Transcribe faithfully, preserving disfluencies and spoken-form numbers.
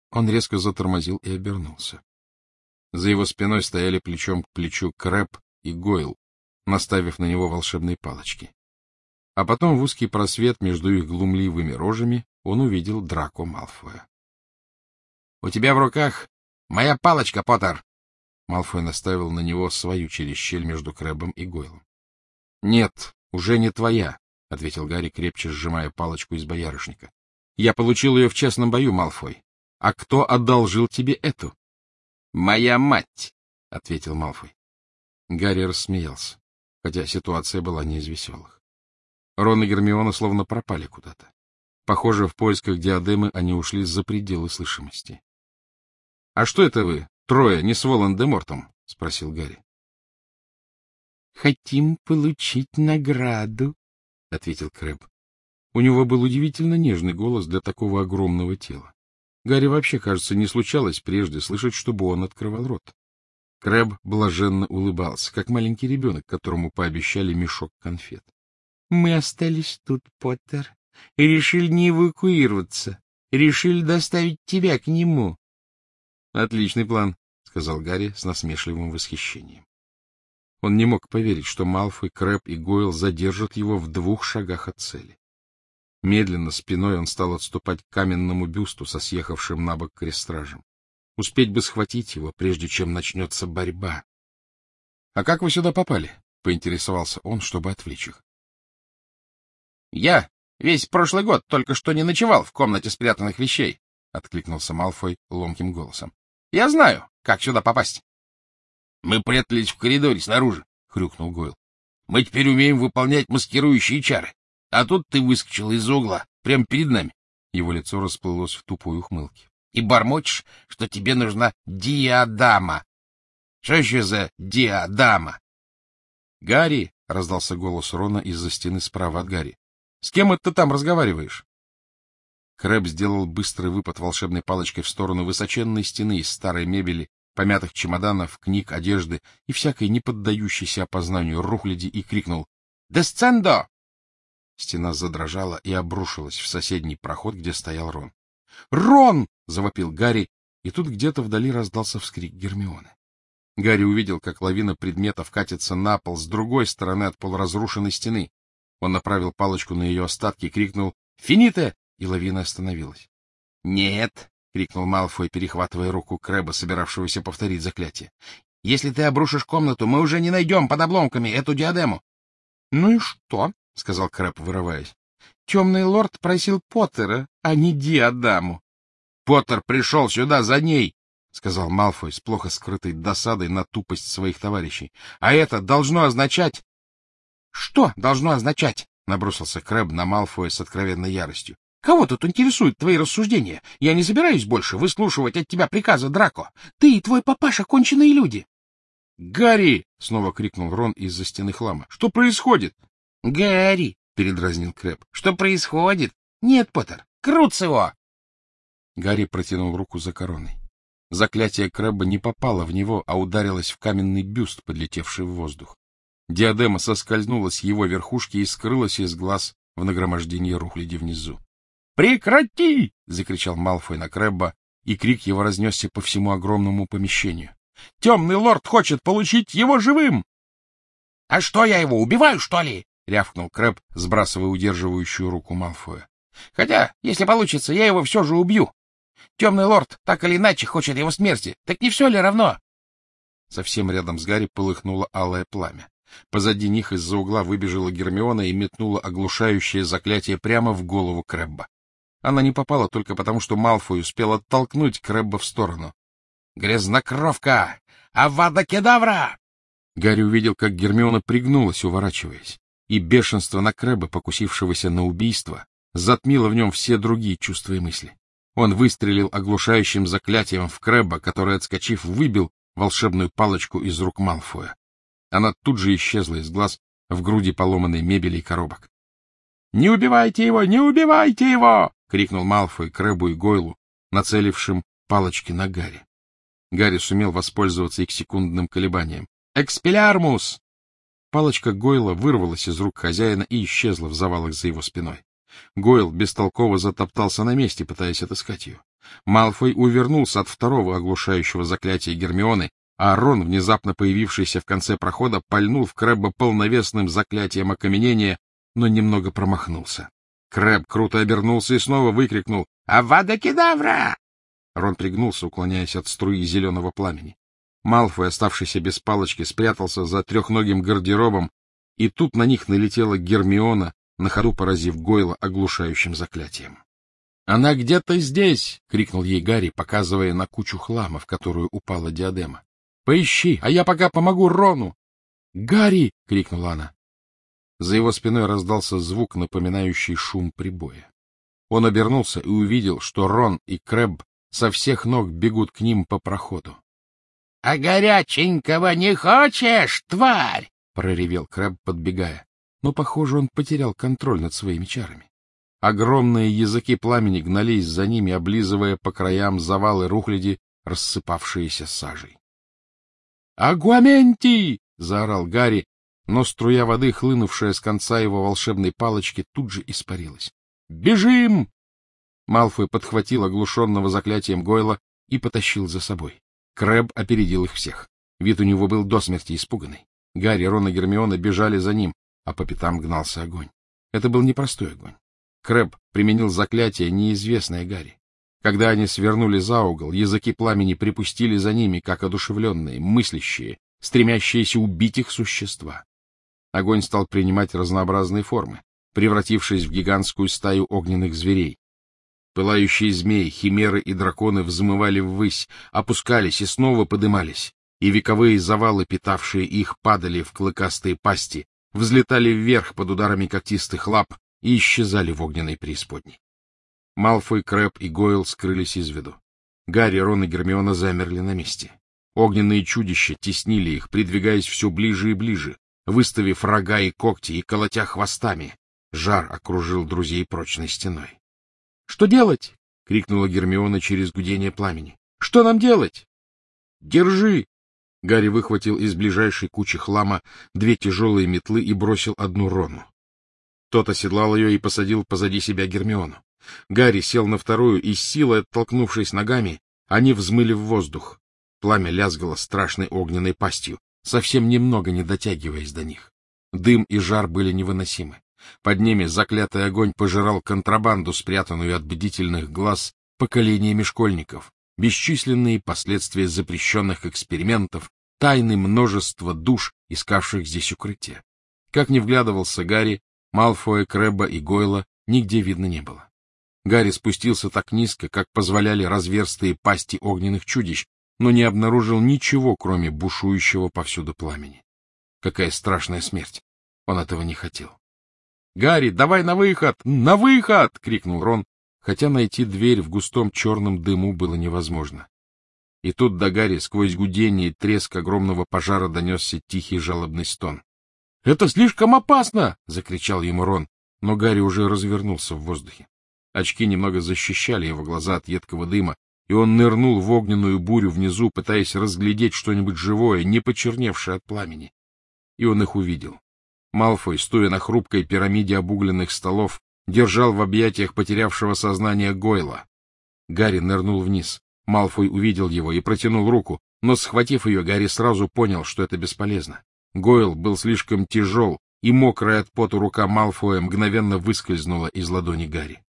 Он резко затормозил и обернулся. За его спиной стояли плечом к плечу Крэб и Гойл, наставив на него волшебные палочки. А потом в узкий просвет между их глумливыми рожами он увидел Драко Малфоя. — У тебя в руках моя палочка, Поттер! Малфой наставил на него свою через щель между Крэбом и Гойлом. — Нет, уже не твоя, — ответил Гарри, крепче сжимая палочку из боярышника. — Я получил ее в честном бою, Малфой. А кто одолжил тебе эту? — Моя мать, — ответил Малфой. Гарри рассмеялся, хотя ситуация была не из веселых. Рон и Гермиона словно пропали куда-то. Похоже, в поисках диадемы они ушли за пределы слышимости. — А что это вы, трое, не с Волан-де-Мортом? — спросил Гарри. — Хотим получить награду, — ответил Крэб. У него был удивительно нежный голос для такого огромного тела. Гарри вообще, кажется, не случалось прежде слышать, чтобы он открывал рот. Крэб блаженно улыбался, как маленький ребенок, которому пообещали мешок конфет. — Мы остались тут, Поттер, и решили не эвакуироваться. Решили доставить тебя к нему. — Отличный план, — сказал Гарри с насмешливым восхищением. Он не мог поверить, что Малфой, Крэб и Гойл задержат его в двух шагах от цели. Медленно, спиной он стал отступать к каменному бюсту со съехавшим на бок крестражем. Успеть бы схватить его, прежде чем начнется борьба. — А как вы сюда попали? — поинтересовался он, чтобы отвлечь их. — Я весь прошлый год только что не ночевал в комнате спрятанных вещей, — откликнулся Малфой ломким голосом. — Я знаю, как сюда попасть. — Мы прятались в коридоре снаружи, — хрюкнул Гойл. — Мы теперь умеем выполнять маскирующие чары. А тут ты выскочил из-за угла, прямо перед нами. Его лицо расплылось в тупой ухмылке. И бормочешь, что тебе нужна диадама. Что еще за диадама? — Гарри! — раздался голос Рона из-за стены справа от Гарри. — С кем это ты там разговариваешь? Крэб сделал быстрый выпад волшебной палочкой в сторону высоченной стены из старой мебели, помятых чемоданов, книг, одежды и всякой неподдающейся опознанию рухляди и крикнул «Десцендо!». Стена задрожала и обрушилась в соседний проход, где стоял Рон. «Рон!» — завопил Гарри, и тут где-то вдали раздался вскрик Гермионы. Гарри увидел, как лавина предметов катится на пол с другой стороны от полуразрушенной стены. Он направил палочку на ее остатки и крикнул «Фините!», и лавина остановилась. «Нет!» — крикнул Малфой, перехватывая руку Крэба, собиравшегося повторить заклятие. «Если ты обрушишь комнату, мы уже не найдем под обломками эту диадему». «Ну и что?» — сказал Крэб, вырываясь. — Темный лорд просил Поттера, а не диадаму. — Поттер пришел сюда за ней, — сказал Малфой с плохо скрытой досадой на тупость своих товарищей. — А это должно означать... — Что должно означать? — набросился Крэб на Малфоя с откровенной яростью. — Кого тут интересуют твои рассуждения? Я не собираюсь больше выслушивать от тебя приказа, Драко. Ты и твой папаша — конченые люди. — Гарри! — снова крикнул Рон из-за стены хлама. — Что происходит? — Гарри! — передразнил Крэб. — Что происходит? — Нет, Поттер, крутс его! Гарри протянул руку за короной. Заклятие Крэбба не попало в него, а ударилось в каменный бюст, подлетевший в воздух. Диадема соскользнула с его верхушки и скрылась из глаз в нагромождении рухляди внизу. «Прекрати!» — закричал Малфой на Крэбба, и крик его разнесся по всему огромному помещению. «Темный лорд хочет получить его живым!» «А что, я его убиваю, что ли?» — рявкнул Крэб, сбрасывая удерживающую руку Малфоя. «Хотя, если получится, я его все же убью. Темный лорд так или иначе хочет его смерти. Так не все ли равно?» Совсем рядом с Гарри полыхнуло алое пламя. Позади них из-за угла выбежала Гермиона и метнула оглушающее заклятие прямо в голову Крэбба. Она не попала только потому, что Малфой успел оттолкнуть Крэбба в сторону. «Грязнокровка! Авада кедавра!» Гарри увидел, как Гермиона пригнулась, уворачиваясь, и бешенство на Крэбба, покусившегося на убийство, затмило в нем все другие чувства и мысли. Он выстрелил оглушающим заклятием в Крэбба, который, отскочив, выбил волшебную палочку из рук Малфоя. Она тут же исчезла из глаз в груди поломанной мебели и коробок. — Не убивайте его! Не убивайте его! — крикнул Малфой Крэббу и Гойлу, нацелившим палочки на Гарри. Гарри сумел воспользоваться их секундным колебанием. «Экспеллиармус!» Палочка Гойла вырвалась из рук хозяина и исчезла в завалах за его спиной. Гойл бестолково затоптался на месте, пытаясь отыскать ее. Малфой увернулся от второго оглушающего заклятия Гермионы, а Рон, внезапно появившийся в конце прохода, пальнул в Крэбба полновесным заклятием окаменения, но немного промахнулся. Крэбб круто обернулся и снова выкрикнул «Авада Кедавра!». Рон пригнулся, уклоняясь от струи зеленого пламени. Малфой, оставшийся без палочки, спрятался за трехногим гардеробом, и тут на них налетела Гермиона, на ходу поразив Гойла оглушающим заклятием. — Она где-то здесь! — крикнул ей Гарри, показывая на кучу хлама, в которую упала диадема. — Поищи, а я пока помогу Рону! — Гарри! — крикнула она. За его спиной раздался звук, напоминающий шум прибоя. Он обернулся и увидел, что Рон и Крэбб со всех ног бегут к ним по проходу. — А горяченького не хочешь, тварь? — проревел Крэбб, подбегая. Но, похоже, он потерял контроль над своими чарами. Огромные языки пламени гнались за ними, облизывая по краям завалы рухляди, рассыпавшиеся сажей. «Агуаменти!» — заорал Гарри, но струя воды, хлынувшая с конца его волшебной палочки, тут же испарилась. «Бежим!» Малфой подхватил оглушенного заклятием Гойла и потащил за собой. Крэбб опередил их всех. Вид у него был до смерти испуганный. Гарри, Рон и Гермиона бежали за ним, а по пятам гнался огонь. Это был непростой огонь. Крэбб применил заклятие, неизвестное Гарри. Когда они свернули за угол, языки пламени припустили за ними, как одушевленные, мыслящие, стремящиеся убить их существа. Огонь стал принимать разнообразные формы, превратившись в гигантскую стаю огненных зверей. Пылающие змеи, химеры и драконы взмывали ввысь, опускались и снова подымались, и вековые завалы, питавшие их, падали в клыкастые пасти, взлетали вверх под ударами когтистых лап и исчезали в огненной преисподней. Малфой, Крэбб и Гойл скрылись из виду. Гарри, Рон и Гермиона замерли на месте. Огненные чудища теснили их, придвигаясь все ближе и ближе, выставив рога и когти и колотя хвостами. Жар окружил друзей прочной стеной. — Что делать? — крикнула Гермиона через гудение пламени. — Что нам делать? — Держи! Гарри выхватил из ближайшей кучи хлама две тяжелые метлы и бросил одну Рону. Тот оседлал ее и посадил позади себя Гермиону. Гарри сел на вторую, и с силой оттолкнувшись ногами, они взмыли в воздух. Пламя лязгало страшной огненной пастью, совсем немного не дотягиваясь до них. Дым и жар были невыносимы. Под ними заклятый огонь пожирал контрабанду, спрятанную от бдительных глаз поколениями школьников, бесчисленные последствия запрещенных экспериментов, тайны множества душ, искавших здесь укрытие. Как ни вглядывался Гарри, Малфоя, Крэбба и Гойла нигде видно не было. Гарри спустился так низко, как позволяли разверстые пасти огненных чудищ, но не обнаружил ничего, кроме бушующего повсюду пламени. Какая страшная смерть! Он этого не хотел. — Гарри, давай на выход! На выход! — крикнул Рон, хотя найти дверь в густом черном дыму было невозможно. И тут до Гарри сквозь гудение и треск огромного пожара донесся тихий жалобный стон. — Это слишком опасно! — закричал ему Рон, но Гарри уже развернулся в воздухе. Очки немного защищали его глаза от едкого дыма, и он нырнул в огненную бурю внизу, пытаясь разглядеть что-нибудь живое, не почерневшее от пламени. И он их увидел. Малфой, стоя на хрупкой пирамиде обугленных столов, держал в объятиях потерявшего сознание Гойла. Гарри нырнул вниз. Малфой увидел его и протянул руку, но, схватив ее, Гарри сразу понял, что это бесполезно. Гойл был слишком тяжел, и мокрая от пота рука Малфоя мгновенно выскользнула из ладони Гарри.